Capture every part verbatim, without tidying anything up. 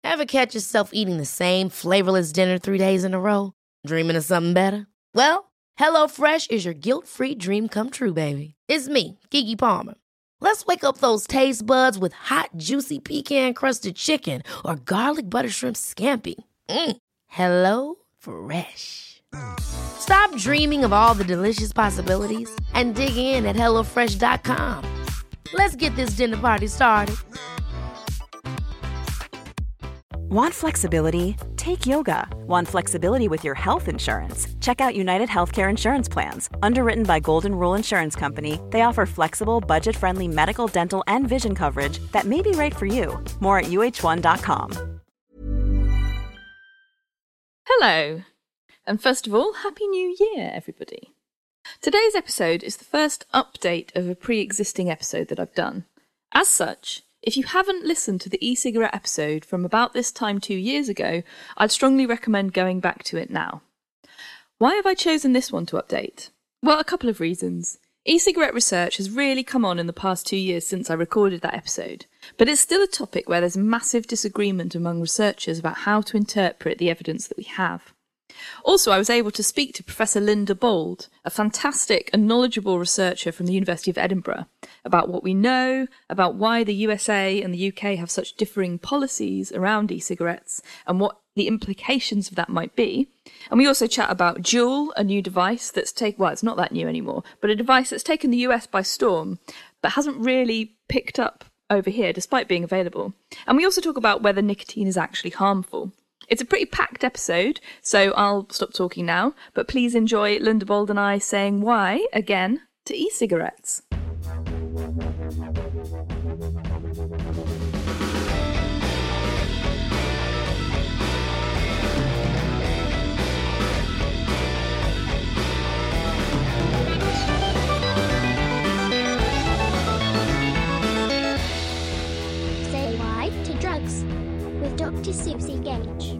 Ever catch yourself eating the same flavorless dinner three days in a row? Dreaming of something better? Well, HelloFresh is your guilt-free dream come true, baby. It's me, Keke Palmer. Let's wake up those taste buds with hot, juicy pecan-crusted chicken or garlic butter shrimp scampi. Mm. Hello Fresh. Stop dreaming of all the delicious possibilities and dig in at hello fresh dot com. Let's get this dinner party started. Want flexibility? Take yoga. Want flexibility with your health insurance? Check out United Healthcare Insurance Plans. Underwritten by Golden Rule Insurance Company, they offer flexible, budget-friendly medical, dental, and vision coverage that may be right for you. More at U H one dot com. Hello, and first of all, Happy New Year, everybody. Today's episode is the first update of a pre-existing episode that I've done. As such, if you haven't listened to the e-cigarette episode from about this time two years ago, I'd strongly recommend going back to it now. Why have I chosen this one to update? Well, a couple of reasons. E-cigarette research has really come on in the past two years since I recorded that episode, but it's still a topic where there's massive disagreement among researchers about how to interpret the evidence that we have. Also, I was able to speak to Professor Linda Bold, a fantastic and knowledgeable researcher from the University of Edinburgh, about what we know, about why the U S A and the U K have such differing policies around e-cigarettes, and what the implications of that might be. And we also chat about Juul, a new device that's taken, well, it's not that new anymore, but a device that's taken the U S by storm, but hasn't really picked up over here, despite being available. And we also talk about whether nicotine is actually harmful. It's a pretty packed episode, so I'll stop talking now, but please enjoy Linda Bold and I saying why, again, to e-cigarettes. Say why to drugs with Doctor Susie Gage.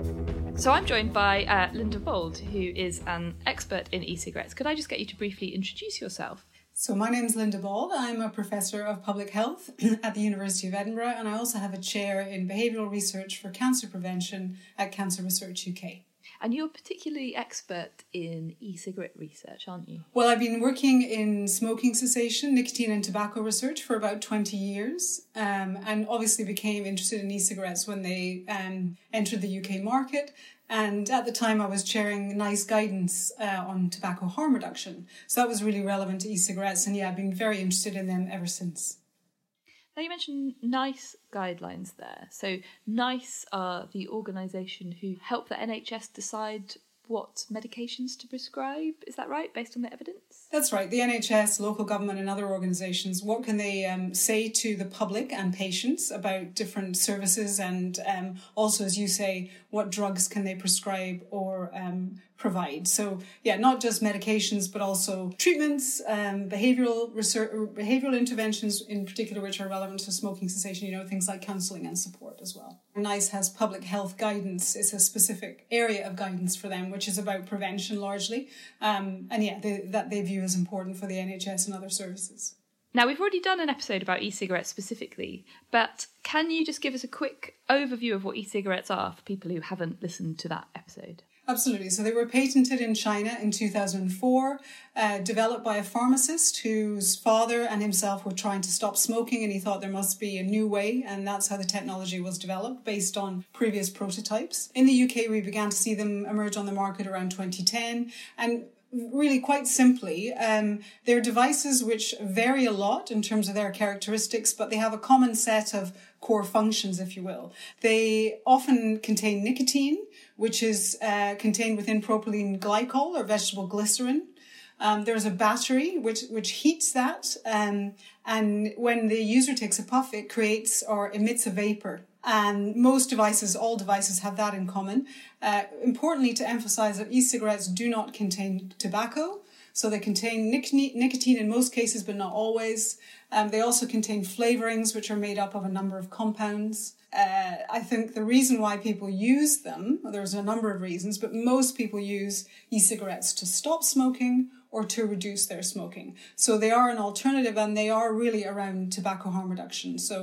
So I'm joined by uh, Linda Bold, who is an expert in e-cigarettes. Could I just get you to briefly introduce yourself? So my name's Linda Bold. I'm a professor of public health at the University of Edinburgh, and I also have a chair in behavioural research for cancer prevention at Cancer Research U K. And you're particularly expert in e-cigarette research, aren't you? Well, I've been working in smoking cessation, nicotine and tobacco research for about twenty years, um, and obviously became interested in e-cigarettes when they um, entered the U K market. And at the time I was chairing NICE guidance uh, on tobacco harm reduction. So that was really relevant to e-cigarettes, and yeah, I've been very interested in them ever since. Now, you mentioned NICE guidelines there. So NICE are the organisation who help the N H S decide what medications to prescribe. Is that right, based on the evidence? That's right. The N H S, local government and other organisations, what can they um, say to the public and patients about different services, and um, also, as you say, what drugs can they prescribe or um, provide. So, yeah, not just medications, but also treatments, um, behavioural research, behavioural interventions in particular, which are relevant to smoking cessation, you know, things like counselling and support as well. NICE has public health guidance. It's a specific area of guidance for them, which is about prevention largely. Um, and yeah, they, that they view as important for the N H S and other services. Now, we've already done an episode about e-cigarettes specifically, but can you just give us a quick overview of what e-cigarettes are for people who haven't listened to that episode? Absolutely. So they were patented in China in two thousand four, uh, developed by a pharmacist whose father and himself were trying to stop smoking, and he thought there must be a new way, and that's how the technology was developed based on previous prototypes. In the U K, we began to see them emerge on the market around twenty ten, and really quite simply, um, they're devices which vary a lot in terms of their characteristics, but they have a common set of core functions, if you will. They often contain nicotine, which is uh, contained within propylene glycol or vegetable glycerin. Um, there's a battery which which heats that, um, and when the user takes a puff, it creates or emits a vapor. And most devices, all devices have that in common. Uh, importantly to emphasize that e-cigarettes do not contain tobacco. So they contain nic- nicotine in most cases, but not always. Um, they also contain flavorings, which are made up of a number of compounds. Uh, I think the reason why people use them, well, there's a number of reasons, but most people use e-cigarettes to stop smoking or to reduce their smoking. So they are an alternative, and they are really around tobacco harm reduction. So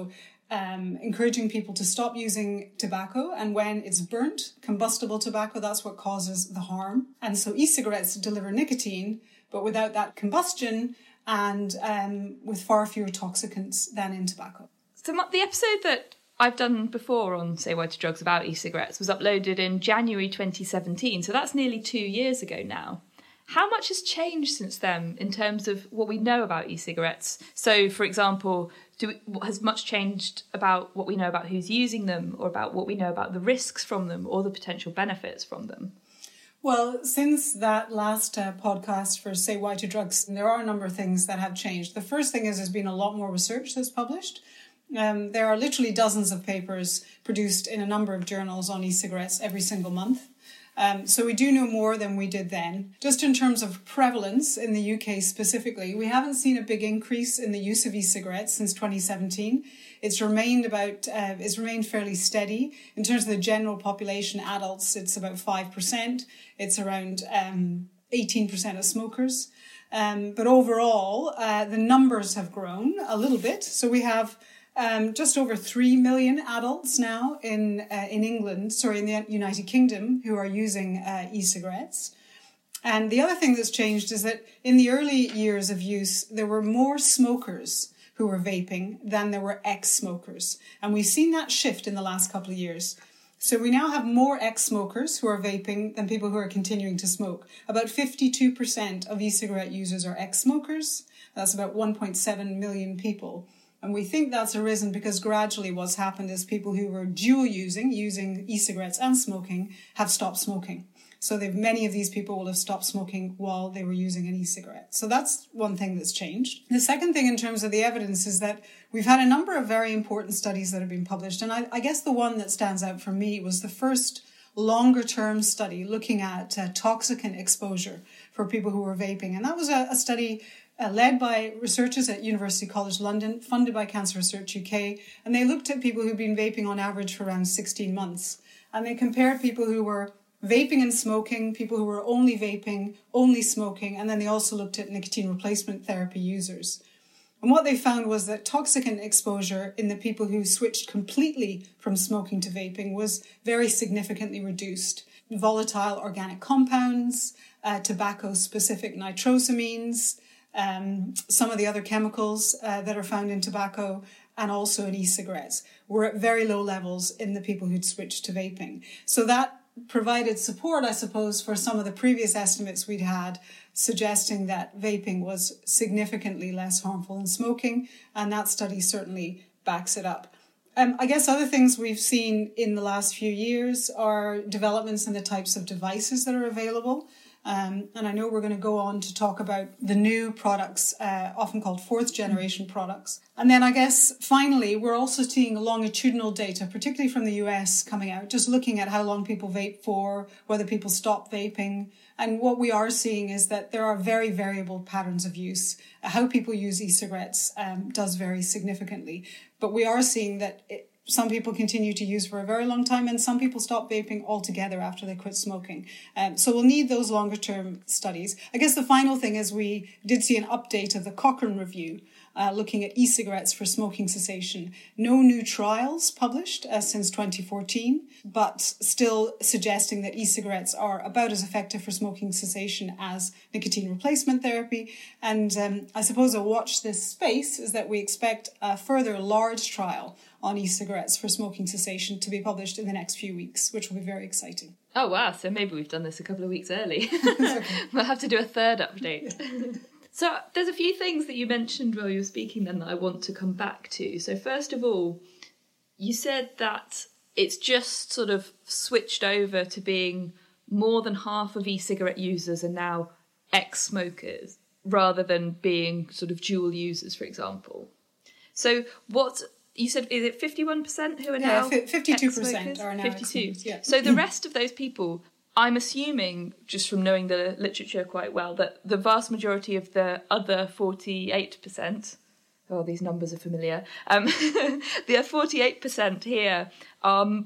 um, encouraging people to stop using tobacco. And when it's burnt, combustible tobacco, that's what causes the harm. And so e-cigarettes deliver nicotine, but without that combustion and um, with far fewer toxicants than in tobacco. So the episode that I've done before on Say Why to Drugs about e-cigarettes was uploaded in January twenty seventeen, so that's nearly two years ago now. How much has changed since then in terms of what we know about e-cigarettes? So, for example, do we, has much changed about what we know about who's using them, or about what we know about the risks from them or the potential benefits from them? Well, since that last uh, podcast for Say Why to Drugs, there are a number of things that have changed. The first thing is there's been a lot more research that's published. Um, there are literally dozens of papers produced in a number of journals on e-cigarettes every single month. Um, so we do know more than we did then. Just in terms of prevalence in the U K specifically, we haven't seen a big increase in the use of e-cigarettes since twenty seventeen. It's remained about, uh, it's remained fairly steady. In terms of the general population, adults, it's about five percent. It's around um, eighteen percent of smokers. Um, but overall, uh, the numbers have grown a little bit. So we have Um, just over three million adults now in uh, in England, sorry, in the United Kingdom, who are using uh, e-cigarettes. And the other thing that's changed is that in the early years of use, there were more smokers who were vaping than there were ex-smokers. And we've seen that shift in the last couple of years. So we now have more ex-smokers who are vaping than people who are continuing to smoke. About fifty-two percent of e-cigarette users are ex-smokers. That's about one point seven million people. And we think that's arisen because gradually what's happened is people who were dual using, using e-cigarettes and smoking, have stopped smoking. So they've, many of these people will have stopped smoking while they were using an e-cigarette. So that's one thing that's changed. The second thing in terms of the evidence is that we've had a number of very important studies that have been published. And I, I guess the one that stands out for me was the first longer-term study looking at uh, toxicant exposure for people who were vaping. And that was a, a study Uh, led by researchers at University College London, funded by Cancer Research U K, and they looked at people who'd been vaping on average for around sixteen months. And they compared people who were vaping and smoking, people who were only vaping, only smoking, and then they also looked at nicotine replacement therapy users. And what they found was that toxicant exposure in the people who switched completely from smoking to vaping was very significantly reduced. Volatile organic compounds, uh, tobacco-specific nitrosamines, Um, some of the other chemicals uh, that are found in tobacco and also in e-cigarettes were at very low levels in the people who'd switched to vaping. So that provided support, I suppose, for some of the previous estimates we'd had suggesting that vaping was significantly less harmful than smoking, and that study certainly backs it up. Um, I guess other things we've seen in the last few years are developments in the types of devices that are available. Um, and I know we're going to go on to talk about the new products, uh, often called fourth generation products. And then I guess finally, we're also seeing longitudinal data, particularly from the U S coming out, just looking at how long people vape for, whether people stop vaping. And what we are seeing is that there are very variable patterns of use. How people use e-cigarettes um, does vary significantly. But we are seeing that it, some people continue to use for a very long time, and some people stop vaping altogether after they quit smoking. Um, so we'll need those longer term studies. I guess the final thing is we did see an update of the Cochrane Review uh, looking at e-cigarettes for smoking cessation. No new trials published uh, since twenty fourteen, but still suggesting that e-cigarettes are about as effective for smoking cessation as nicotine replacement therapy. And um, I suppose a watch this space is that we expect a further large trial on e-cigarettes for smoking cessation to be published in the next few weeks, which will be very exciting. Oh, wow. So maybe we've done this a couple of weeks early. We'll have to do a third update. So there's a few things that you mentioned while you were speaking then that I want to come back to. So first of all, you said that it's just sort of switched over to being more than half of e-cigarette users are now ex-smokers rather than being sort of dual users, for example. So what... You said, is it fifty-one percent who are yeah, now fifty-two percent are now fifty-two. Yeah. So the rest of those people, I'm assuming, just from knowing the literature quite well, that the vast majority of the other forty-eight percent, oh, these numbers are familiar, um, the forty-eight percent here are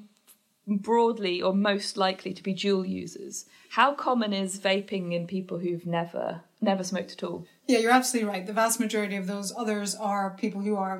broadly or most likely to be dual users. How common is vaping in people who've never never smoked at all? Yeah, you're absolutely right. The vast majority of those others are people who are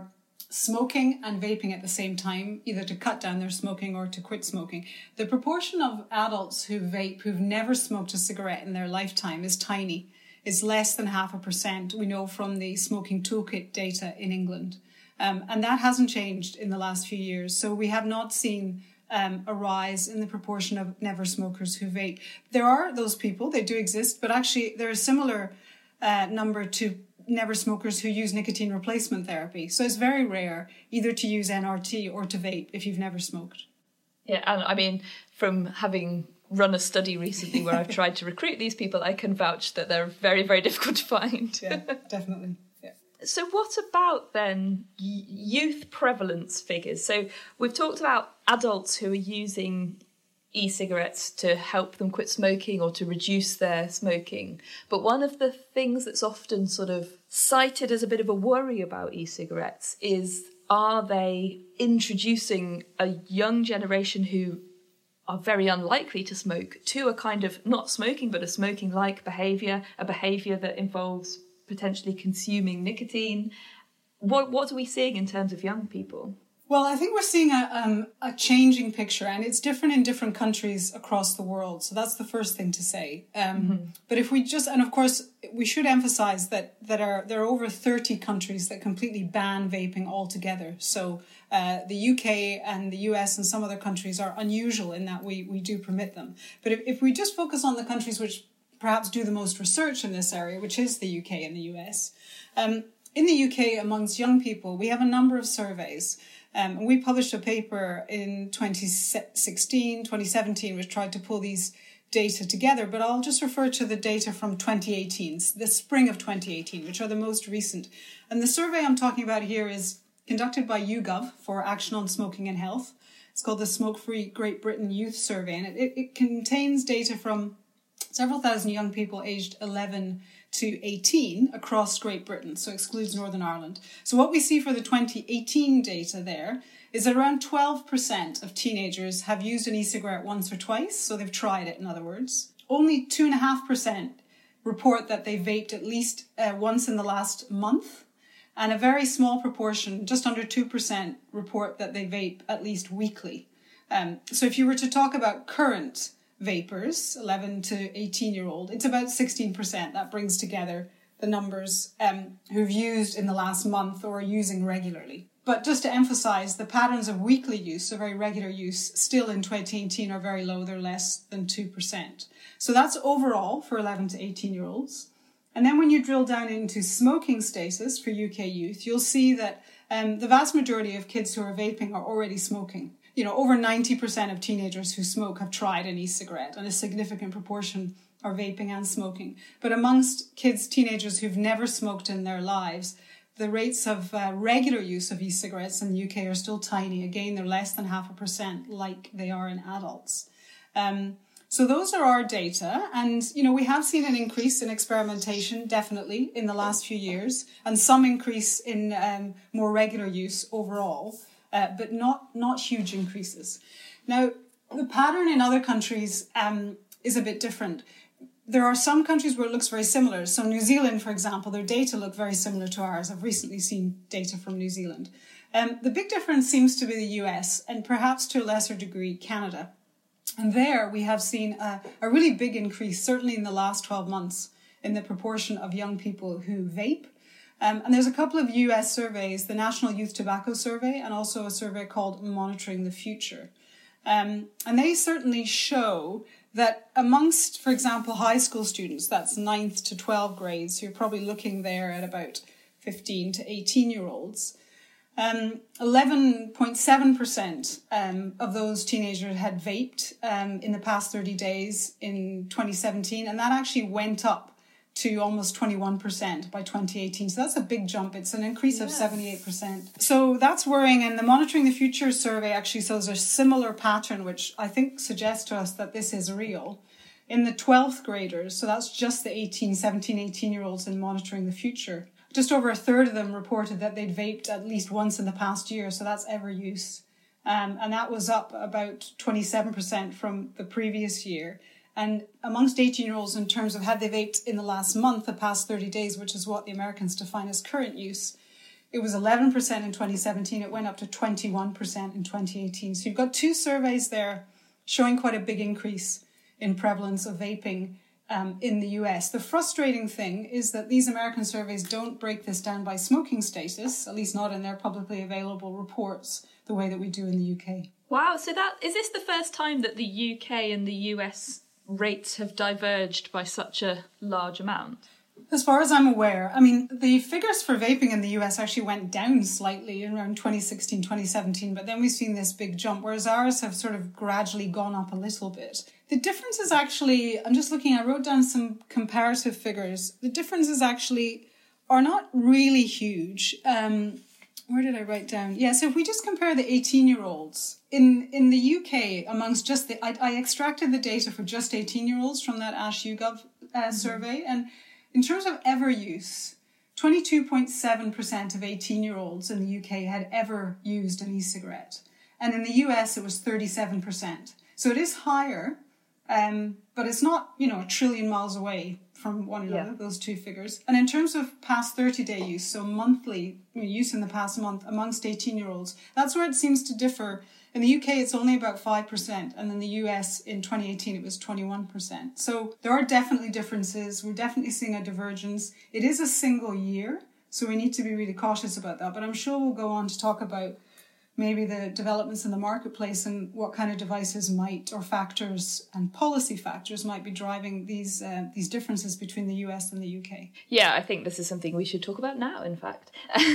smoking and vaping at the same time, either to cut down their smoking or to quit smoking. The proportion of adults who vape, who've never smoked a cigarette in their lifetime, is tiny. It's less than half a percent, we know from the smoking toolkit data in England. Um, and that hasn't changed in the last few years. So we have not seen um, a rise in the proportion of never smokers who vape. There are those people, they do exist, but actually they're a similar uh, number to never smokers who use nicotine replacement therapy. So it's very rare either to use N R T or to vape if you've never smoked. Yeah, and I mean, from having run a study recently where I've tried to recruit these people, I can vouch that they're very, very difficult to find. Yeah, definitely. Yeah. So what about then youth prevalence figures? So we've talked about adults who are using e-cigarettes to help them quit smoking or to reduce their smoking. But one of the things that's often sort of cited as a bit of a worry about e-cigarettes is, are they introducing a young generation who are very unlikely to smoke to a kind of not smoking, but a smoking-like behaviour, a behaviour that involves potentially consuming nicotine? What, what are we seeing in terms of young people? Well, I think we're seeing a, um, a changing picture, and it's different in different countries across the world. So that's the first thing to say. Um, mm-hmm. But if we just, and of course, we should emphasize that, that are, there are over thirty countries that completely ban vaping altogether. So uh, the U K and the U S and some other countries are unusual in that we, we do permit them. But if, if we just focus on the countries which perhaps do the most research in this area, which is the U K and the U S, um, in the U K, amongst young people, we have a number of surveys. Um, and we published a paper in twenty sixteen, twenty seventeen, which tried to pull these data together. But I'll just refer to the data from twenty eighteen, the spring of twenty eighteen, which are the most recent. And the survey I'm talking about here is conducted by YouGov for Action on Smoking and Health. It's called the Smoke Free Great Britain Youth Survey. And it, it contains data from several thousand young people aged eleven to eighteen across Great Britain, so excludes Northern Ireland. So what we see for the twenty eighteen data there is that around twelve percent of teenagers have used an e-cigarette once or twice, so they've tried it, in other words. Only two point five percent report that they vaped at least uh, once in the last month, and a very small proportion, just under two percent, report that they vape at least weekly. Um, so if you were to talk about current vapers, eleven to eighteen year old, it's about sixteen percent. That brings together the numbers um, who've used in the last month or are using regularly. But just to emphasize, the patterns of weekly use, so very regular use, still in twenty eighteen are very low. They're less than two percent. So that's overall for eleven to eighteen year olds. And then when you drill down into smoking status for U K youth, you'll see that um, the vast majority of kids who are vaping are already smoking. You know, over ninety percent of teenagers who smoke have tried an e-cigarette, and a significant proportion are vaping and smoking. But amongst kids, teenagers who've never smoked in their lives, the rates of uh, regular use of e-cigarettes in the U K are still tiny. Again, they're less than half a percent like they are in adults. Um, so those are our data. And, you know, we have seen an increase in experimentation, definitely, in the last few years, and some increase in um, more regular use overall. Uh, but not not huge increases. Now, the pattern in other countries um, is a bit different. There are some countries where it looks very similar. So New Zealand, for example, their data look very similar to ours. I've recently seen data from New Zealand. Um, the big difference seems to be the U S and perhaps to a lesser degree Canada. And there we have seen a, a really big increase, certainly in the last twelve months, in the proportion of young people who vape. Um, and there's a couple of U S surveys, the National Youth Tobacco Survey and also a survey called Monitoring the Future. Um, and they certainly show that amongst, for example, high school students, that's ninth to twelfth grades, so you're probably looking there at about fifteen to eighteen year olds, um, eleven point seven percent um, of those teenagers had vaped um, in the past thirty days in twenty seventeen, and that actually went up to almost twenty-one percent by twenty eighteen. So that's a big jump. It's an increase yes. of seventy-eight percent. So that's worrying. And the Monitoring the Future survey actually shows a similar pattern, which I think suggests to us that this is real. In the twelfth graders, so that's just the eighteen, seventeen, eighteen year olds in Monitoring the Future, just over a third of them reported that they'd vaped at least once in the past year. So that's ever use. Um, and that was up about twenty-seven percent from the previous year. And amongst eighteen-year-olds, in terms of had they vaped in the last month, the past thirty days, which is what the Americans define as current use, It was eleven percent in twenty seventeen. It went up to twenty-one percent in twenty eighteen. So you've got two surveys there showing quite a big increase in prevalence of vaping um, in the U S. The frustrating thing is that these American surveys don't break this down by smoking status, at least not in their publicly available reports, the way that we do in the U K. Wow, so that is this the first time that the U K and the U S rates have diverged by such a large amount? As far as I'm aware, I mean, the figures for vaping in the U S actually went down slightly around twenty sixteen, twenty seventeen, but then we've seen this big jump, whereas ours have sort of gradually gone up a little bit. The difference is actually, I'm just looking, I wrote down some comparative figures. The differences actually are not really huge. Um, where did I write down? Yeah, so if we just compare the eighteen-year-olds, in, in the U K, amongst just the, I, I extracted the data for just eighteen-year-olds from that A S H YouGov uh, mm-hmm. survey, and in terms of ever use, twenty-two point seven percent of eighteen-year-olds in the U K had ever used an e-cigarette. And in the U S, it was thirty-seven percent. So it is higher, um, but it's not, you know, a trillion miles away from one another, yeah. those two figures. And in terms of past thirty-day use, so monthly use in the past month amongst eighteen-year-olds, that's where it seems to differ. In the U K, it's only about five percent, and in the U S, in twenty eighteen, it was twenty-one percent. So there are definitely differences. We're definitely seeing a divergence. It is a single year, so we need to be really cautious about that. But I'm sure we'll go on to talk about maybe the developments in the marketplace and what kind of devices might, or factors and policy factors might be driving these uh, these differences between the U S and the U K. Yeah, I think this is something we should talk about now, in fact.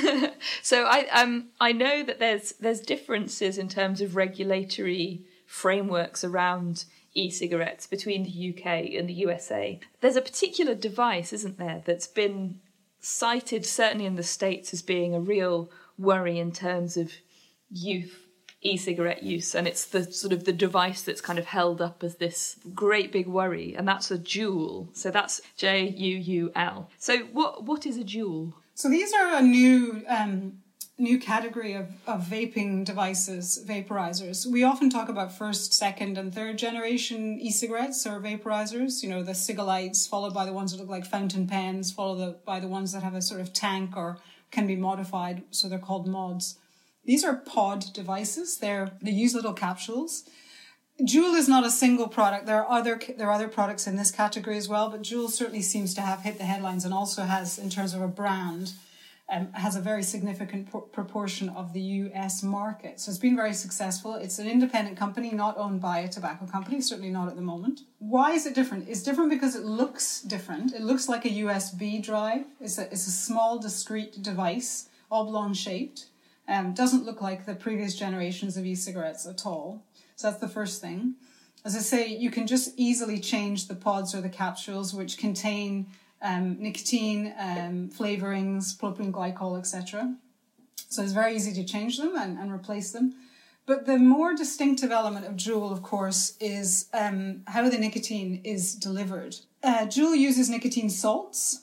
So I um I know that there's there's differences in terms of regulatory frameworks around e-cigarettes between the U K and the U S A. There's a particular device, isn't there, that's been cited certainly in the States as being a real worry in terms of youth e-cigarette use, and it's the sort of the device that's kind of held up as this great big worry, and that's a Juul. So that's J U U L. So what what is a Juul? So these are a new um, new category of, of vaping devices, vaporizers. We often talk about first, second, and third generation e-cigarettes or vaporizers. You know, the Cigalites, followed by the ones that look like fountain pens, followed the, by the ones that have a sort of tank or can be modified, so they're called mods. These are pod devices. They're, they use little capsules. Juul is not a single product. There are other there are other products in this category as well, but Juul certainly seems to have hit the headlines and also has, in terms of a brand, um, has a very significant pro- proportion of the U S market. So it's been very successful. It's an independent company, not owned by a tobacco company, certainly not at the moment. Why is it different? It's different because it looks different. It looks like a U S B drive. It's a, it's a small, discrete device, oblong-shaped. Um, doesn't look like the previous generations of e-cigarettes at all. So that's the first thing. As I say, you can just easily change the pods or the capsules, which contain um, nicotine, um, flavorings, propylene glycol, et cetera. So it's very easy to change them and, and replace them. But the more distinctive element of Juul, of course, is um, how the nicotine is delivered. Uh, Juul uses nicotine salts.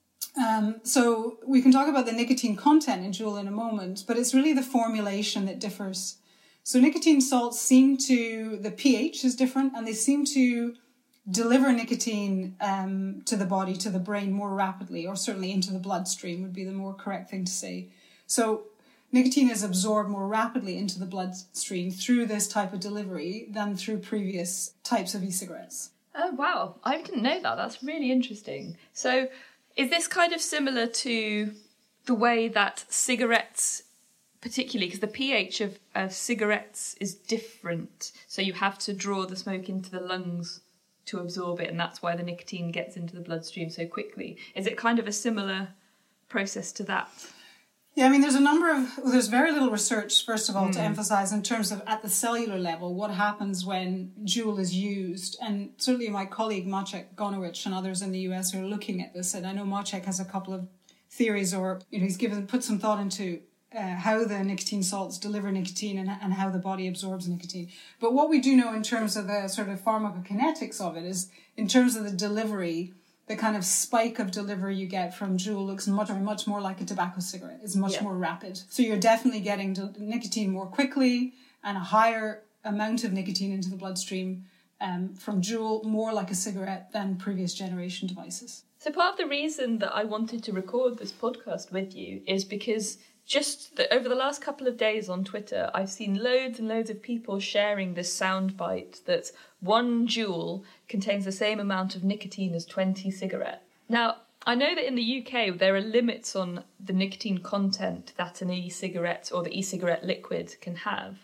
Um, so we can talk about the nicotine content in Juul in a moment, but it's really the formulation that differs. So nicotine salts seem to, the pH is different, and they seem to deliver nicotine um, to the body, to the brain more rapidly, or certainly into the bloodstream would be the more correct thing to say. So nicotine is absorbed more rapidly into the bloodstream through this type of delivery than through previous types of e-cigarettes. Oh, wow. I didn't know that. That's really interesting. So is this kind of similar to the way that cigarettes, particularly because the pH of uh, cigarettes is different, so you have to draw the smoke into the lungs to absorb it, and that's why the nicotine gets into the bloodstream so quickly. Is it kind of a similar process to that? Yeah, I mean, there's a number of, well, there's very little research, first of all, mm. to emphasize in terms of at the cellular level, what happens when Juul is used. And certainly my colleague Maciek Gonowicz and others in the U S are looking at this. And I know Maciek has a couple of theories, or, you know, he's given, put some thought into uh, how the nicotine salts deliver nicotine and, and how the body absorbs nicotine. But what we do know in terms of the sort of pharmacokinetics of it is, in terms of the delivery, the kind of spike of delivery you get from Juul looks much, much more like a tobacco cigarette. It's much yeah. more rapid. So you're definitely getting nicotine more quickly and a higher amount of nicotine into the bloodstream um, from Juul, more like a cigarette than previous generation devices. So part of the reason that I wanted to record this podcast with you is because just that over the last couple of days on Twitter, I've seen loads and loads of people sharing this soundbite that one Juul contains the same amount of nicotine as twenty cigarettes. Now, I know that in the U K there are limits on the nicotine content that an e-cigarette or the e-cigarette liquid can have.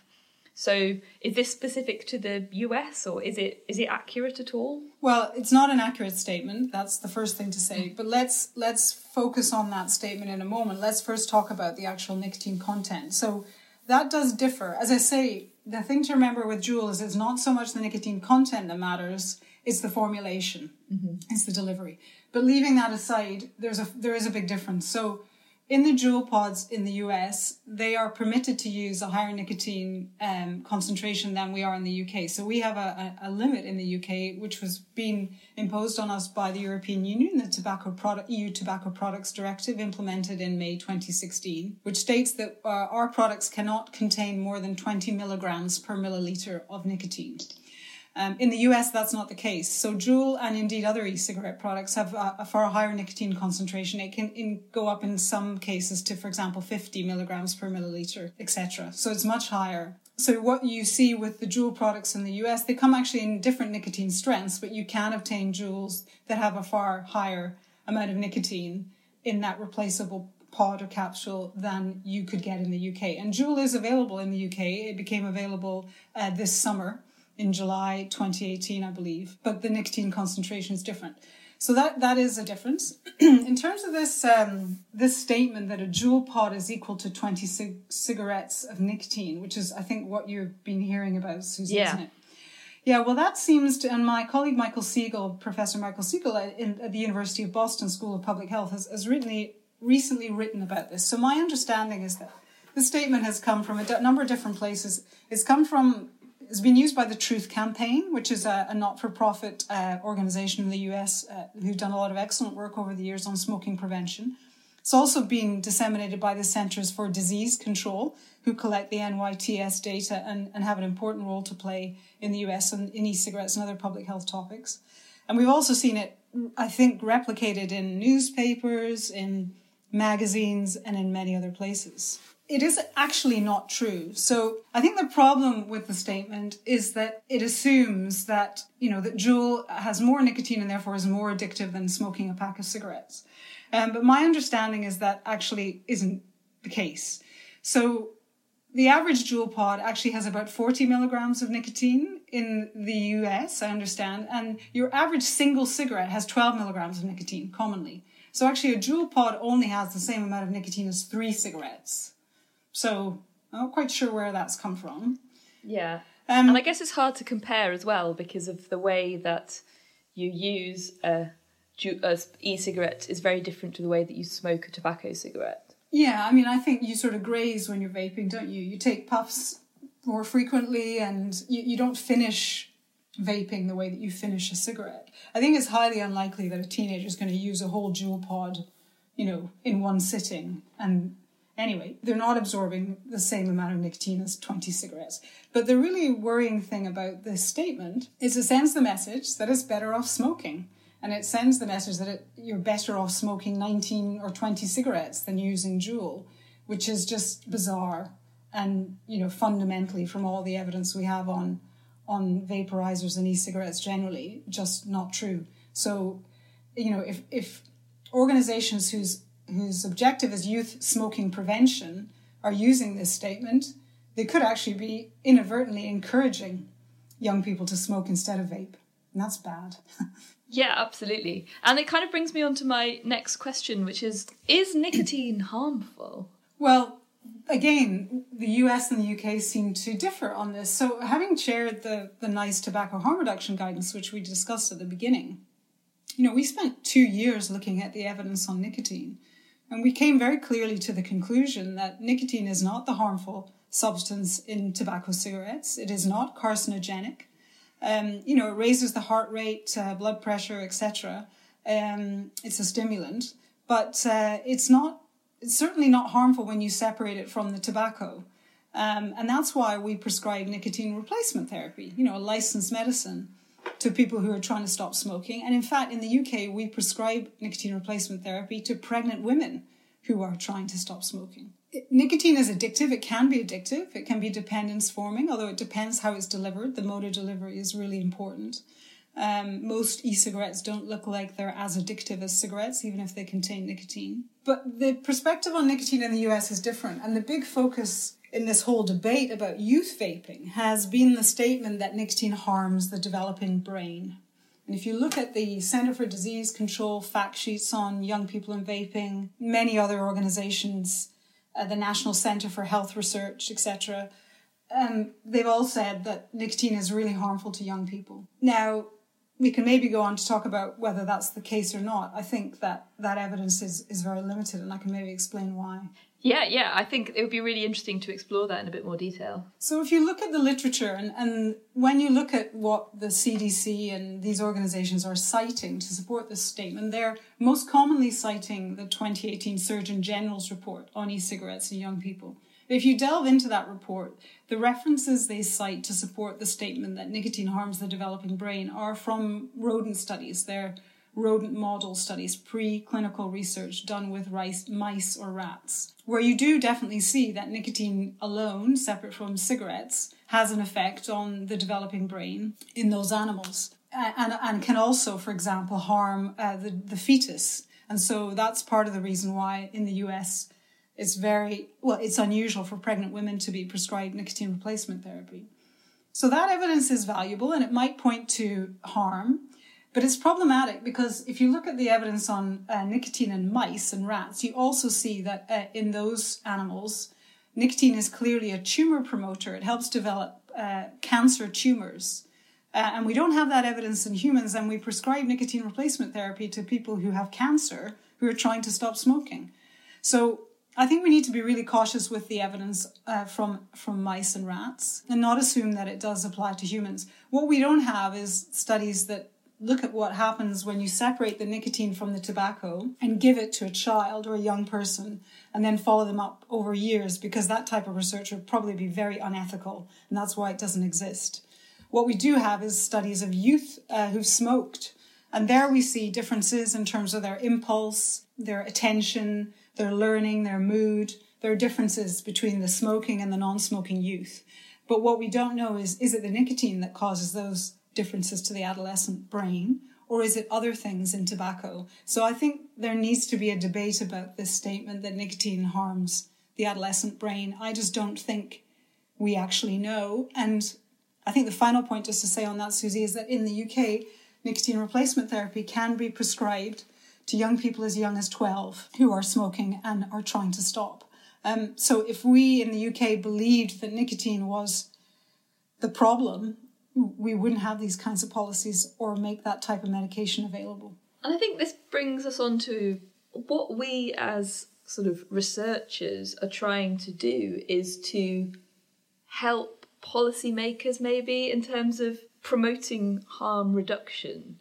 So is this specific to the U S, or is it is it accurate at all? Well, it's not an accurate statement. That's the first thing to say. But let's let's focus on that statement in a moment. Let's first talk about the actual nicotine content. So that does differ. As I say, the thing to remember with Juul is it's not so much the nicotine content that matters, it's the formulation, mm-hmm. it's the delivery. But leaving that aside, there's a there is a big difference. So in the Juul pods in the U S, they are permitted to use a higher nicotine um, concentration than we are in the U K. So we have a, a, a limit in the U K, which was being imposed on us by the European Union, the Tobacco Product, E U Tobacco Products Directive, implemented in May twenty sixteen, which states that uh, our products cannot contain more than twenty milligrams per milliliter of nicotine. Um, in the U S, that's not the case. So Juul and indeed other e-cigarette products have a, a far higher nicotine concentration. It can in, go up in some cases to, for example, fifty milligrams per milliliter, et cetera. So it's much higher. So what you see with the Juul products in the U S, they come actually in different nicotine strengths, but you can obtain Juuls that have a far higher amount of nicotine in that replaceable pod or capsule than you could get in the U K. And Juul is available in the U K. It became available uh, this summer, in July twenty eighteen, I believe, but the nicotine concentration is different. So that, that is a difference. In terms of this um, this statement that a Juul pod is equal to twenty cig- cigarettes of nicotine, which is, I think, what you've been hearing about, Susan, yeah. isn't it? Yeah, well, that seems to, and my colleague Michael Siegel, Professor Michael Siegel at, in, at the University of Boston School of Public Health, has, has written, recently written about this. So my understanding is that this statement has come from a d- number of different places. It's come from It's been used by the Truth Campaign, which is a, a not-for-profit uh, organization in the U S uh, who've done a lot of excellent work over the years on smoking prevention. It's also been disseminated by the Centers for Disease Control, who collect the N Y T S data and, and have an important role to play in the U S and in e-cigarettes and other public health topics. And we've also seen it, I think, replicated in newspapers, in magazines, and in many other places. It is actually not true. So I think the problem with the statement is that it assumes that, you know, that Juul has more nicotine and therefore is more addictive than smoking a pack of cigarettes. Um, but my understanding is that actually isn't the case. So the average Juul pod actually has about forty milligrams of nicotine in the U S, I understand, and your average single cigarette has twelve milligrams of nicotine commonly. So actually a Juul pod only has the same amount of nicotine as three cigarettes. So I'm not quite sure where that's come from. Yeah. Um, and I guess it's hard to compare as well because of the way that you use a, a e-cigarette is very different to the way that you smoke a tobacco cigarette. Yeah, I mean, I think you sort of graze when you're vaping, don't you? You take puffs more frequently and you, you don't finish vaping the way that you finish a cigarette. I think it's highly unlikely that a teenager is going to use a whole Juul pod, you know, in one sitting. And anyway, they're not absorbing the same amount of nicotine as twenty cigarettes. But the really worrying thing about this statement is it sends the message that it's better off smoking. And it sends the message that it, you're better off smoking nineteen or twenty cigarettes than using Juul, which is just bizarre. And, you know, fundamentally from all the evidence we have on, on vaporizers and e-cigarettes generally, just not true. So, you know, if, if organizations whose whose objective is youth smoking prevention are using this statement, they could actually be inadvertently encouraging young people to smoke instead of vape. And that's bad. Yeah, absolutely. And it kind of brings me on to my next question, which is, is nicotine harmful? Well, again, the U S and the U K seem to differ on this. So having chaired the, the NICE tobacco harm reduction guidance, which we discussed at the beginning, you know, we spent two years looking at the evidence on nicotine. And we came very clearly to the conclusion that nicotine is not the harmful substance in tobacco cigarettes. It is not carcinogenic. Um, you know, it raises the heart rate, uh, blood pressure, et cetera. Um, it's a stimulant, but uh, it's not. It's certainly not harmful when you separate it from the tobacco. Um, and that's why we prescribe nicotine replacement therapy, you know, a licensed medicine to people who are trying to stop smoking. And in fact, in the U K, we prescribe nicotine replacement therapy to pregnant women who are trying to stop smoking. Nicotine is addictive. It can be addictive. It can be dependence forming, although it depends how it's delivered. The mode of delivery is really important. Um, most e-cigarettes don't look like they're as addictive as cigarettes, even if they contain nicotine. But the perspective on nicotine in the U S is different. And the big focus in this whole debate about youth vaping has been the statement that nicotine harms the developing brain. And if you look at the Centre for Disease Control fact sheets on young people and vaping, many other organisations, uh, the National Centre for Health Research, et cetera, um, they've all said that nicotine is really harmful to young people. Now, we can maybe go on to talk about whether that's the case or not. I think that that evidence is, is very limited, and I can maybe explain why. Yeah, yeah, I think it would be really interesting to explore that in a bit more detail. So if you look at the literature, and, and when you look at what the C D C and these organisations are citing to support this statement, they're most commonly citing the twenty eighteen Surgeon General's report on e-cigarettes in young people. If you delve into that report, the references they cite to support the statement that nicotine harms the developing brain are from rodent studies. They're rodent model studies, pre-clinical research done with rice, mice or rats, where you do definitely see that nicotine alone, separate from cigarettes, has an effect on the developing brain in those animals, and, and can also, for example, harm uh, the, the fetus. And so that's part of the reason why in the U S it's very, well, it's unusual for pregnant women to be prescribed nicotine replacement therapy. So that evidence is valuable and it might point to harm, but it's problematic because if you look at the evidence on uh, nicotine in mice and rats, you also see that uh, in those animals, nicotine is clearly a tumor promoter. It helps develop uh, cancer tumors. Uh, and we don't have that evidence in humans, and we prescribe nicotine replacement therapy to people who have cancer who are trying to stop smoking. So I think we need to be really cautious with the evidence uh, from, from mice and rats and not assume that it does apply to humans. What we don't have is studies that look at what happens when you separate the nicotine from the tobacco and give it to a child or a young person and then follow them up over years, because that type of research would probably be very unethical, and that's why it doesn't exist. What we do have is studies of youth uh, who've smoked, and there we see differences in terms of their impulse, their attention, their learning, their mood. There are differences between the smoking and the non-smoking youth. But what we don't know is, is it the nicotine that causes those differences to the adolescent brain, or is it other things in tobacco? So I think there needs to be a debate about this statement that nicotine harms the adolescent brain. I just don't think we actually know. And I think the final point just to say on that, Susie, is that in the U K, nicotine replacement therapy can be prescribed to young people as young as twelve who are smoking and are trying to stop. Um, so if we in the U K believed that nicotine was the problem, we wouldn't have these kinds of policies or make that type of medication available. And I think this brings us on to what we as sort of researchers are trying to do is to help policymakers maybe in terms of promoting harm reduction.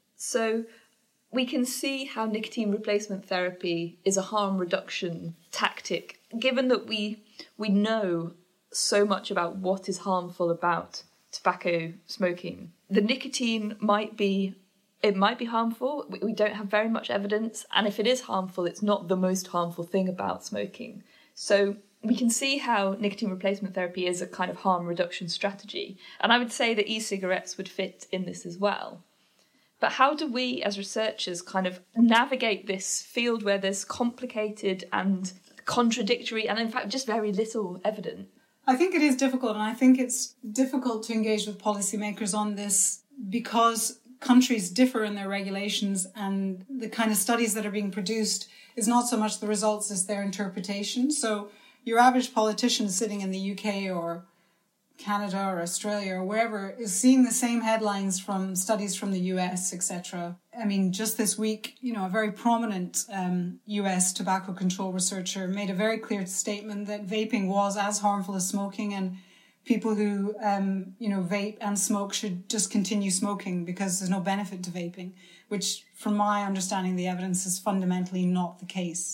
So we can see how nicotine replacement therapy is a harm reduction tactic, given that we we know so much about what is harmful about tobacco smoking. The nicotine might be, it might be harmful. We, we don't have very much evidence. And if it is harmful, it's not the most harmful thing about smoking. So we can see how nicotine replacement therapy is a kind of harm reduction strategy. And I would say that e-cigarettes would fit in this as well. But how do we as researchers kind of navigate this field where there's complicated and contradictory and in fact just very little evidence? I think it is difficult, and I think it's difficult to engage with policymakers on this because countries differ in their regulations, and the kind of studies that are being produced is not so much the results as their interpretation. So your average politician sitting in the U K or Canada or Australia or wherever is seeing the same headlines from studies from the U S, et cetera. I mean, just this week, you know, a very prominent um, U S tobacco control researcher made a very clear statement that vaping was as harmful as smoking, and people who, um, you know, vape and smoke should just continue smoking because there's no benefit to vaping, which from my understanding, the evidence is fundamentally not the case.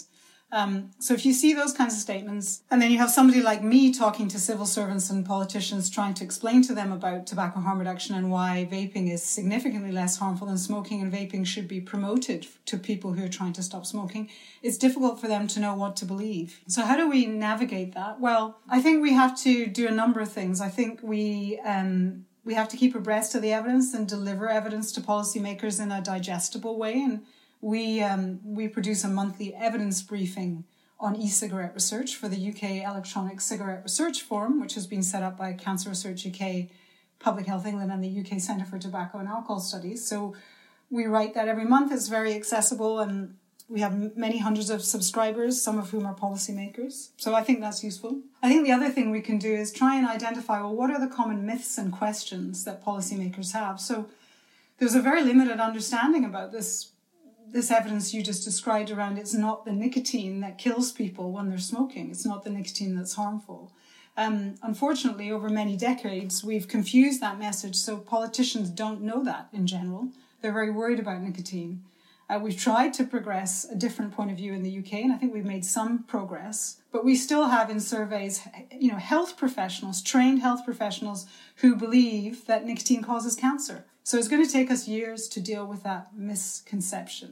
Um, so if you see those kinds of statements, and then you have somebody like me talking to civil servants and politicians trying to explain to them about tobacco harm reduction and why vaping is significantly less harmful than smoking and vaping should be promoted to people who are trying to stop smoking, it's difficult for them to know what to believe. So how do we navigate that? Well, I think we have to do a number of things. I think we um, we have to keep abreast of the evidence and deliver evidence to policymakers in a digestible way. And We um, we produce a monthly evidence briefing on e-cigarette research for the U K Electronic Cigarette Research Forum, which has been set up by Cancer Research U K, Public Health England and the U K Centre for Tobacco and Alcohol Studies. So we write that every month. It's very accessible and we have many hundreds of subscribers, some of whom are policymakers. So I think that's useful. I think the other thing we can do is try and identify, well, what are the common myths and questions that policymakers have? So there's a very limited understanding about this This evidence you just described around it's not the nicotine that kills people when they're smoking. It's not the nicotine that's harmful. Um, unfortunately, over many decades, we've confused that message, so politicians don't know that in general. They're very worried about nicotine. Uh, we've tried to progress a different point of view in the U K, and I think we've made some progress. But we still have in surveys, you know, health professionals, trained health professionals who believe that nicotine causes cancer. So it's going to take us years to deal with that misconception.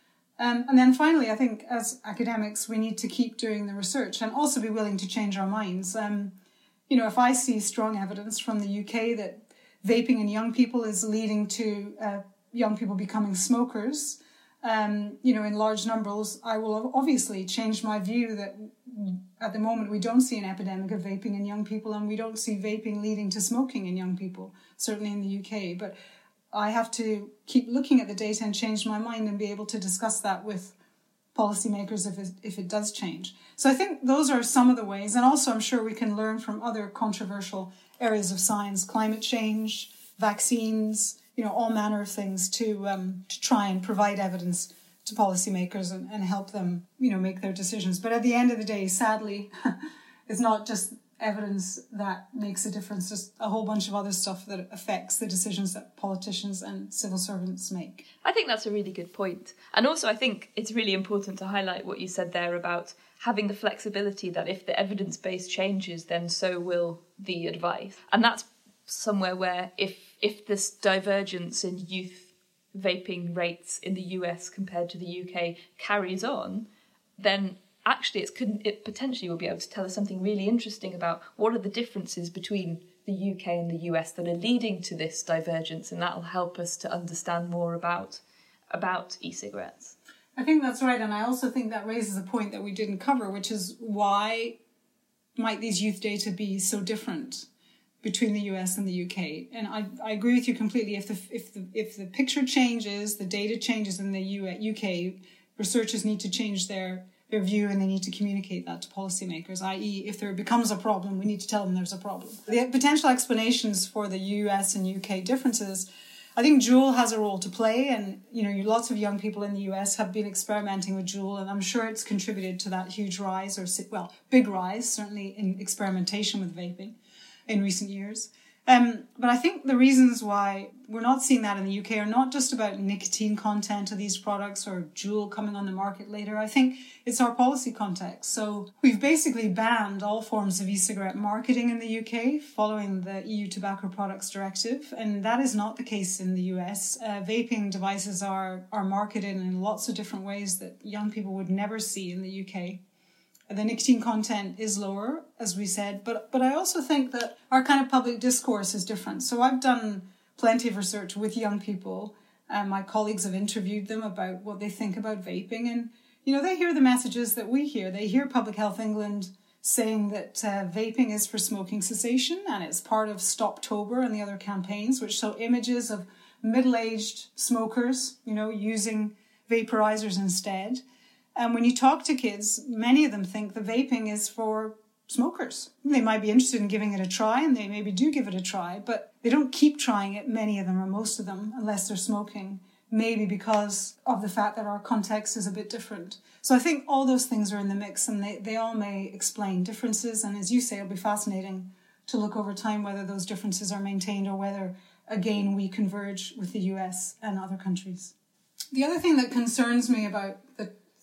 Um, and then finally, I think as academics, we need to keep doing the research and also be willing to change our minds. Um, you know, if I see strong evidence from the U K that vaping in young people is leading to uh, young people becoming smokers, um, you know, in large numbers, I will obviously change my view that at the moment we don't see an epidemic of vaping in young people and we don't see vaping leading to smoking in young people, certainly in the U K. But I have to keep looking at the data and change my mind and be able to discuss that with policymakers if it, if it does change. So I think those are some of the ways. And also I'm sure we can learn from other controversial areas of science, climate change, vaccines, you know, all manner of things to um, to try and provide evidence to policymakers and, and help them, you know, make their decisions. But at the end of the day, sadly, it's not just evidence that makes a difference, just a whole bunch of other stuff that affects the decisions that politicians and civil servants make. I think that's a really good point. And also I think it's really important to highlight what you said there about having the flexibility that if the evidence base changes, then so will the advice. And that's somewhere where if if this divergence in youth vaping rates in the U S compared to the U K carries on, then actually it's could, it potentially will be able to tell us something really interesting about what are the differences between the U K and the U S that are leading to this divergence, and that'll help us to understand more about about e-cigarettes. I think that's right, and I also think that raises a point that we didn't cover, which is why might these youth data be so different between the U S and the U K? And I, I agree with you completely. If the if the if the picture changes, the data changes in the U K, researchers need to change their their view and they need to communicate that to policymakers, that is if there becomes a problem, we need to tell them there's a problem. The potential explanations for the U S and U K differences, I think Juul has a role to play, and you know, lots of young people in the U S have been experimenting with Juul, and I'm sure it's contributed to that huge rise, or well, big rise, certainly in experimentation with vaping in recent years. Um, but I think the reasons why we're not seeing that in the U K are not just about nicotine content of these products or Juul coming on the market later. I think it's our policy context. So we've basically banned all forms of e-cigarette marketing in the U K following the E U Tobacco Products Directive, and that is not the case in the U S. Uh, vaping devices are, are marketed in lots of different ways that young people would never see in the U K. The nicotine content is lower, as we said, but but I also think that our kind of public discourse is different. So I've done plenty of research with young people, and my colleagues have interviewed them about what they think about vaping. And, you know, they hear the messages that we hear. They hear Public Health England saying that uh, vaping is for smoking cessation, and it's part of Stoptober and the other campaigns, which show images of middle-aged smokers, you know, using vaporizers instead. And when you talk to kids, many of them think the vaping is for smokers. They might be interested in giving it a try, and they maybe do give it a try, but they don't keep trying it, many of them or most of them, unless they're smoking, maybe because of the fact that our context is a bit different. So I think all those things are in the mix, and they, they all may explain differences. And as you say, it'll be fascinating to look over time whether those differences are maintained or whether, again, we converge with the U S and other countries. The other thing that concerns me about the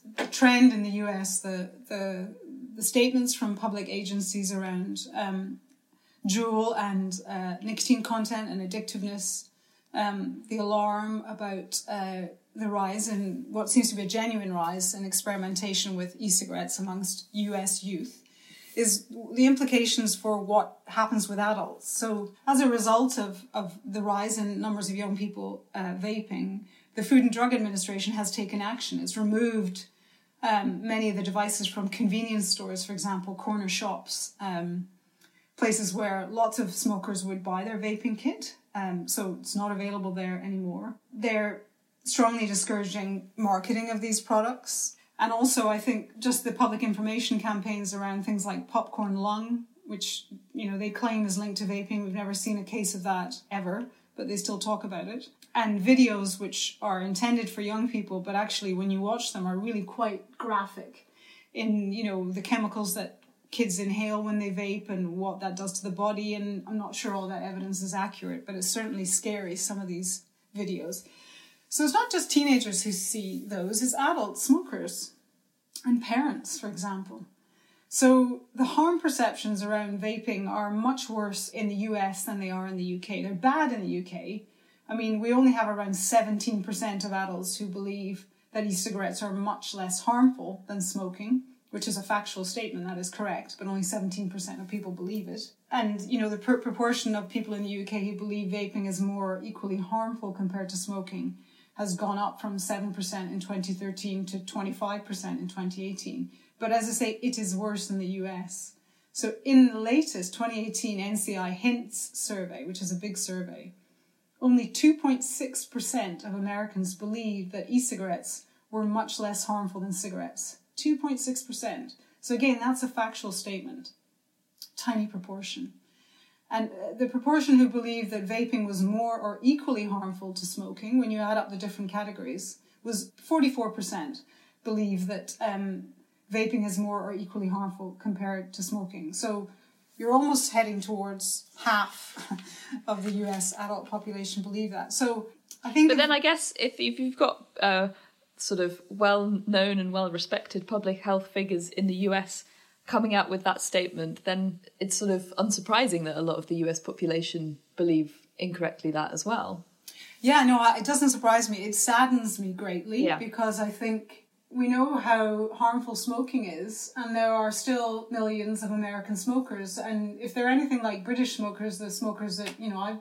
the trend in the U S, the the, the statements from public agencies around um, Juul and uh, nicotine content and addictiveness, um, the alarm about uh, the rise in what seems to be a genuine rise in experimentation with e-cigarettes amongst U S youth, is the implications for what happens with adults. So as a result of, of the rise in numbers of young people uh, vaping, the Food and Drug Administration has taken action. It's removed um, many of the devices from convenience stores, for example, corner shops, um, places where lots of smokers would buy their vaping kit. Um, so it's not available there anymore. They're strongly discouraging marketing of these products. And also, I think just the public information campaigns around things like popcorn lung, which, you know, they claim is linked to vaping. We've never seen a case of that ever, but they still talk about it. And videos which are intended for young people, but actually when you watch them are really quite graphic in, you know, the chemicals that kids inhale when they vape and what that does to the body. And I'm not sure all that evidence is accurate, but it's certainly scary, some of these videos. So it's not just teenagers who see those, it's adult smokers and parents, for example. So the harm perceptions around vaping are much worse in the U S than they are in the U K. They're bad in the U K. I mean, we only have around seventeen percent of adults who believe that e-cigarettes are much less harmful than smoking, which is a factual statement, that is correct, but only seventeen percent of people believe it. And, you know, the pr- proportion of people in the U K who believe vaping is more equally harmful compared to smoking has gone up from seven percent in twenty thirteen to twenty-five percent in twenty eighteen. But as I say, it is worse in the U S. So in the latest twenty eighteen N C I HINTS survey, which is a big survey, only two point six percent of Americans believe that e-cigarettes were much less harmful than cigarettes. two point six percent. So again, that's a factual statement. Tiny proportion. And the proportion who believe that vaping was more or equally harmful to smoking, when you add up the different categories, was forty-four percent believe that um, vaping is more or equally harmful compared to smoking. So you're almost heading towards half of the U S adult population believe that. So I think... But then I guess if, if you've got uh, sort of well-known and well-respected public health figures in the U S coming out with that statement, then it's sort of unsurprising that a lot of the U S population believe incorrectly that as well. Yeah, no, it doesn't surprise me. It saddens me greatly yeah. because I think we know how harmful smoking is, and there are still millions of American smokers. And if they're anything like British smokers, the smokers that, you know, I've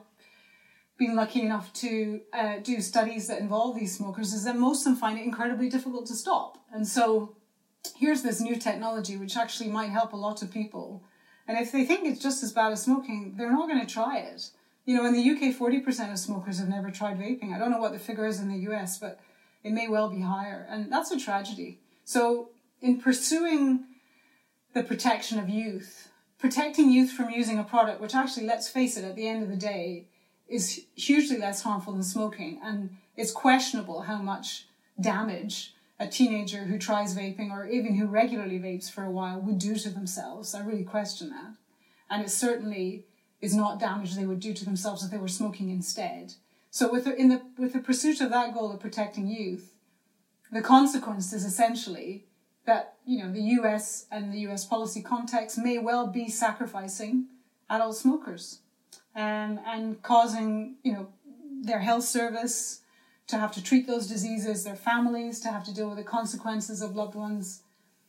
been lucky enough to uh, do studies that involve these smokers, is that most of them find it incredibly difficult to stop. And so here's this new technology which actually might help a lot of people. And if they think it's just as bad as smoking, they're not going to try it. You know, in the U K, forty percent of smokers have never tried vaping. I don't know what the figure is in the U S, but it may well be higher. And that's a tragedy. So in pursuing the protection of youth, protecting youth from using a product, which actually, let's face it, at the end of the day, is hugely less harmful than smoking. And it's questionable how much damage a teenager who tries vaping or even who regularly vapes for a while would do to themselves. I really question that. And it certainly is not damage they would do to themselves if they were smoking instead. So with the, in the with the pursuit of that goal of protecting youth, the consequence is essentially that, you know, the U S and the U S policy context may well be sacrificing adult smokers um, and causing, you know, their health service to have to treat those diseases, their families to have to deal with the consequences of loved ones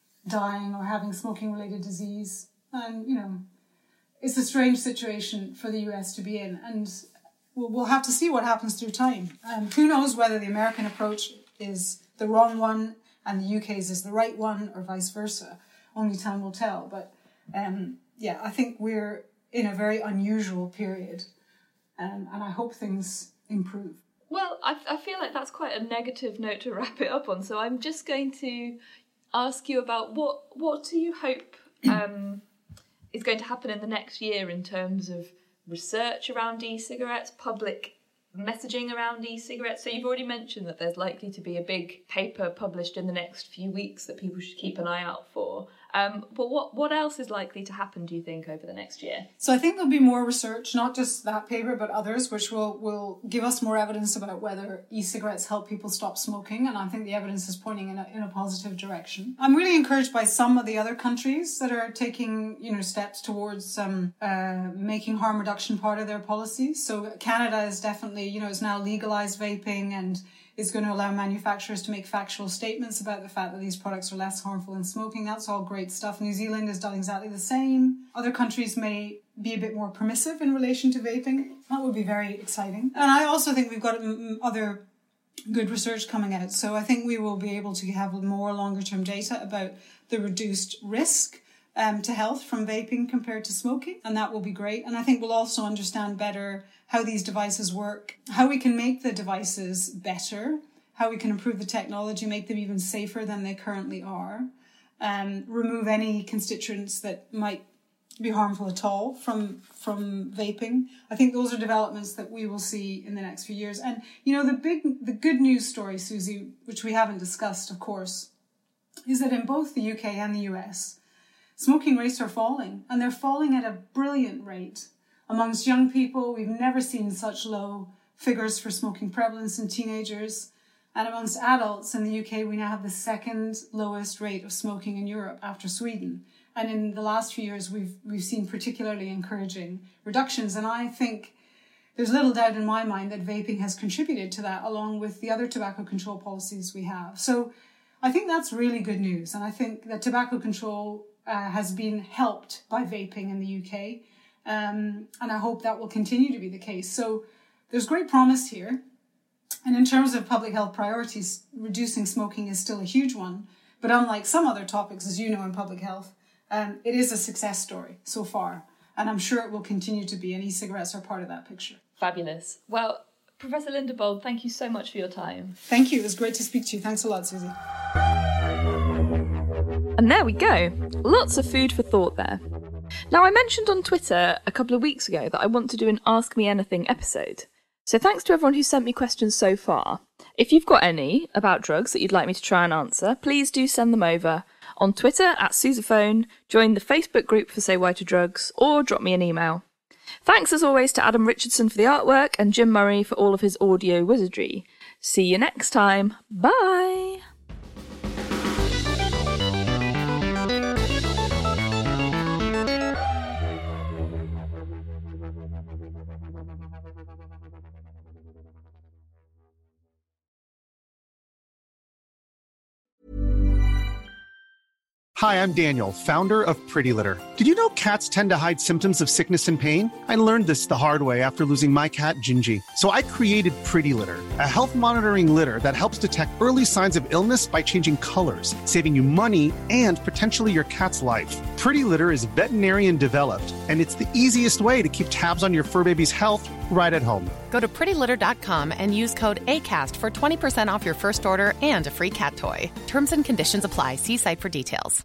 dying or having smoking-related disease. And, you know, it's a strange situation for the U S to be in. And we'll have to see what happens through time. Um, who knows whether the American approach is the wrong one and the U K's is the right one, or vice versa. Only time will tell. But um, yeah, I think we're in a very unusual period, um, and I hope things improve. Well, I, I feel like that's quite a negative note to wrap it up on. So I'm just going to ask you about what what do you hope um, is going to happen in the next year in terms of research around e-cigarettes, public messaging around e-cigarettes. So you've already mentioned that there's likely to be a big paper published in the next few weeks that people should keep an eye out for. Um, but what, what else is likely to happen, do you think, over the next year? So I think there'll be more research, not just that paper, but others, which will, will give us more evidence about whether e-cigarettes help people stop smoking. And I think the evidence is pointing in a, in a positive direction. I'm really encouraged by some of the other countries that are taking, you know, steps towards um, uh, making harm reduction part of their policies. So Canada is definitely, you know, is now legalized vaping and is going to allow manufacturers to make factual statements about the fact that these products are less harmful than smoking. That's all great stuff. New Zealand has done exactly the same. Other countries may be a bit more permissive in relation to vaping. That would be very exciting. And I also think we've got other good research coming out. So I think we will be able to have more longer term data about the reduced risk um, to health from vaping compared to smoking. And that will be great. And I think we'll also understand better how these devices work, how we can make the devices better, how we can improve the technology, make them even safer than they currently are, um, remove any constituents that might be harmful at all from from vaping. I think those are developments that we will see in the next few years. And, you know, the big, the good news story, Susie, which we haven't discussed, of course, is that in both the U K and the U S, smoking rates are falling, and they're falling at a brilliant rate. Amongst young people, we've never seen such low figures for smoking prevalence in teenagers. And amongst adults in the U K, we now have the second lowest rate of smoking in Europe after Sweden. And in the last few years, we've we've seen particularly encouraging reductions. And I think there's little doubt in my mind that vaping has contributed to that, along with the other tobacco control policies we have. So I think that's really good news. And I think that tobacco control uh, has been helped by vaping in the U K. Um, and I hope that will continue to be the case. So there's great promise here. And in terms of public health priorities, reducing smoking is still a huge one. But unlike some other topics, as you know, in public health, um, it is a success story so far. And I'm sure it will continue to be, and e-cigarettes are part of that picture. Fabulous. Well, Professor Linda Bold, thank you so much for your time. Thank you. It was great to speak to you. Thanks a lot, Susie. And there we go. Lots of food for thought there. Now, I mentioned on Twitter a couple of weeks ago that I want to do an Ask Me Anything episode. So thanks to everyone who sent me questions so far. If you've got any about drugs that you'd like me to try and answer, please do send them over on Twitter at Sousaphone, join the Facebook group for Say Why to Drugs, or drop me an email. Thanks as always to Adam Richardson for the artwork and Jim Murray for all of his audio wizardry. See you next time. Bye! Hi, I'm Daniel, founder of Pretty Litter. Did you know cats tend to hide symptoms of sickness and pain? I learned this the hard way after losing my cat, Gingy. So I created Pretty Litter, a health monitoring litter that helps detect early signs of illness by changing colors, saving you money and potentially your cat's life. Pretty Litter is veterinarian developed, and it's the easiest way to keep tabs on your fur baby's health right at home. Go to pretty litter dot com and use code ACAST for twenty percent off your first order and a free cat toy. Terms and conditions apply. See site for details.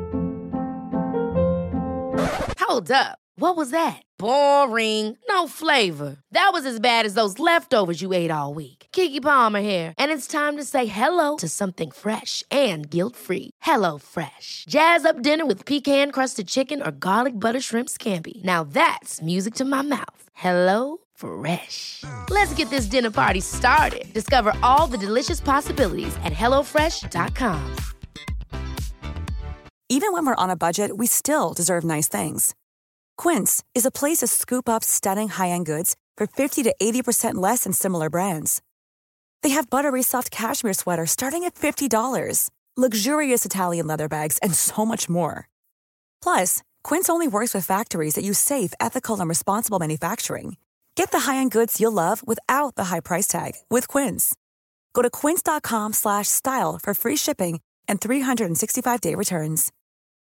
Hold up. What was that? Boring. No flavor. That was as bad as those leftovers you ate all week. Keke Palmer here, and it's time to say hello to something fresh and guilt-free. Hello Fresh. Jazz up dinner with pecan-crusted chicken or garlic butter shrimp scampi. Now that's music to my mouth. Hello Fresh. Let's get this dinner party started. Discover all the delicious possibilities at hello fresh dot com. Even when we're on a budget, we still deserve nice things. Quince is a place to scoop up stunning high-end goods for fifty to eighty percent less than similar brands. They have buttery soft cashmere sweaters starting at fifty dollars, luxurious Italian leather bags, and so much more. Plus, Quince only works with factories that use safe, ethical, and responsible manufacturing. Get the high-end goods you'll love without the high price tag with Quince. Go to quince dot com slash style for free shipping and three sixty-five day returns.